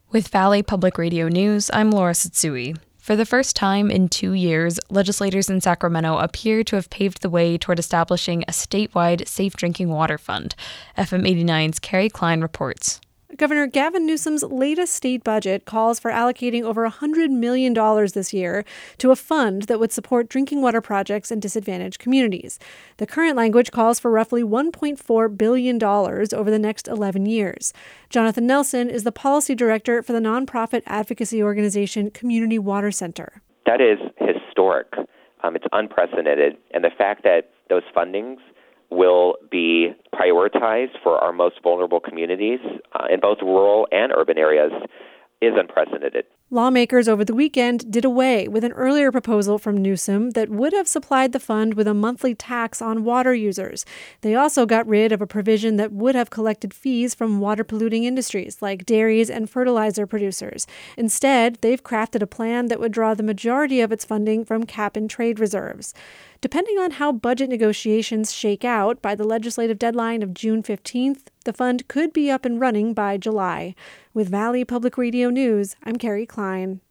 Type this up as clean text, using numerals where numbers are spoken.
With Valley Public Radio News, I'm Laura Satsui. For the first time in 2 years, legislators in Sacramento appear to have paved the way toward establishing a statewide safe drinking water fund. FM 89's Carrie Klein reports. Governor Gavin Newsom's latest state budget calls for allocating over $100 million this year to a fund that would support drinking water projects in disadvantaged communities. The current language calls for roughly $1.4 billion over the next 11 years. Jonathan Nelson is the policy director for the nonprofit advocacy organization Community Water Center. That is historic. It's unprecedented. And the fact that those fundings will be prioritized for our most vulnerable communities in both rural and urban areas is unprecedented. Lawmakers over the weekend did away with an earlier proposal from Newsom that would have supplied the fund with a monthly tax on water users. They also got rid of a provision that would have collected fees from water-polluting industries like dairies and fertilizer producers. Instead, they've crafted a plan that would draw the majority of its funding from cap-and-trade reserves. Depending on how budget negotiations shake out by the legislative deadline of June 15th, the fund could be up and running by July. With Valley Public Radio News, I'm Carrie Klein.